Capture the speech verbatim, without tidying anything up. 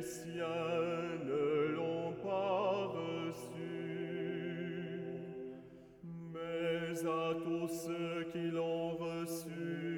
siens ne l'ont pas reçu. Mais à tous ceux qui l'ont reçu,